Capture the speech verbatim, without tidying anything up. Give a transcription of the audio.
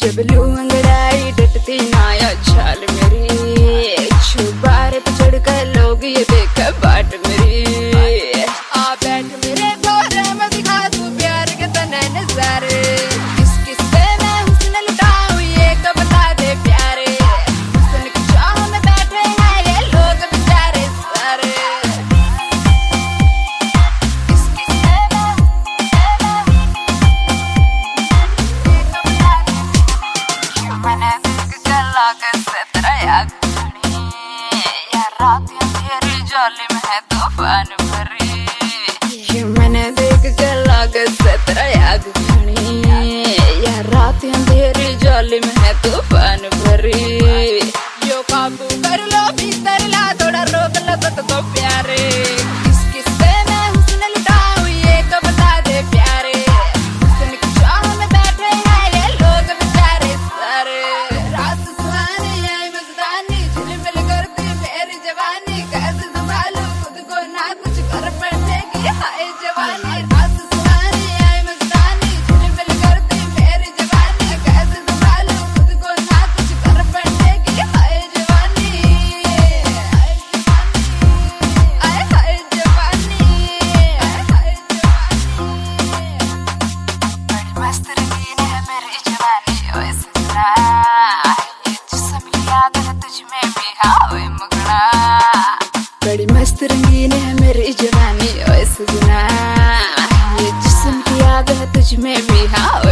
जब लू अंगड़ाई डटती नाया छाल मेरी, छुबारे पे चढ़ कर लोग ये देख बाट मेरी। आ बैठ मेरे गोरे में दिखा तू प्यार के तने नजारे, किस किस पे मैं हुस्न लुटाऊं ये तो बता दे प्यारे। हुस्न की चाह में बैठे हैं ये लोग बेचारे सारे, किस किस पे मैं मैंने दिल गला कैसे तेरा याद खड़ी, यार रात अंधेरी जालिम है तूफान भरी। क्यों मैंने देख के लागत से तेरा याद खड़ी, यार रात अंधेरी जालिम है तूफान भरी। यो काबू कर लो भीतर ला थोड़ा रोक लो तो, तो प्यारे, किस किस पे मैं हुस्न लुटाऊं ये तो बता दे प्यारे। हुस्न की चाह में बैठे हैं ये लोग बेचारे सारे, रात सुहानी आई मस्तानी झिलमिल करती मेरी जवानी। कैसे संभालूं खुद को ना कुछ कर बैठेगी हाय जवानी। रात सुहानी आई मस्तानी झिलमिल करती मेरी जवानी। कैसे संभालूं खुद को ना कुछ कर बैठेगी हाय जवानी। हाय हाय जवानी, हाय हाय जवानी। बड़ी मस्त रंगीन है मेरी जवानी ओए सजना, ये जिस्म की याद है तुझ में भी हाँ ओए मगना। बड़ी मस्त रंगीन है मेरी जवानी ओए सजना, ये जिस्म की याद है तुझ में भी हाँ।